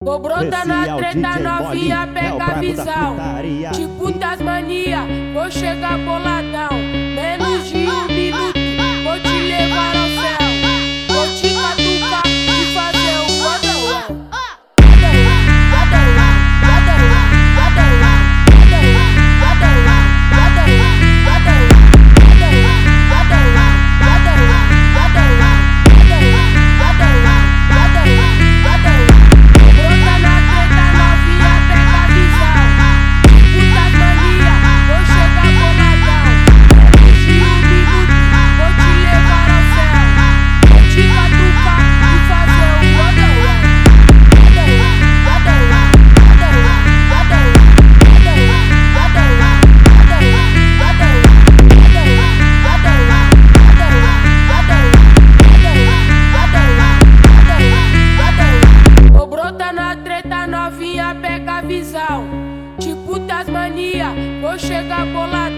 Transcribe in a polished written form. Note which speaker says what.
Speaker 1: Vou brotar na treta novinha, pega a visão.
Speaker 2: putaria.
Speaker 1: Tipo Tasmania, vou chegar boladão. Menos de um minuto, vou te levar ao céu. Vou te catucar e fazer um rodão. Novinha, pega a visão. Tipo Tasmania, vou chegar bolado.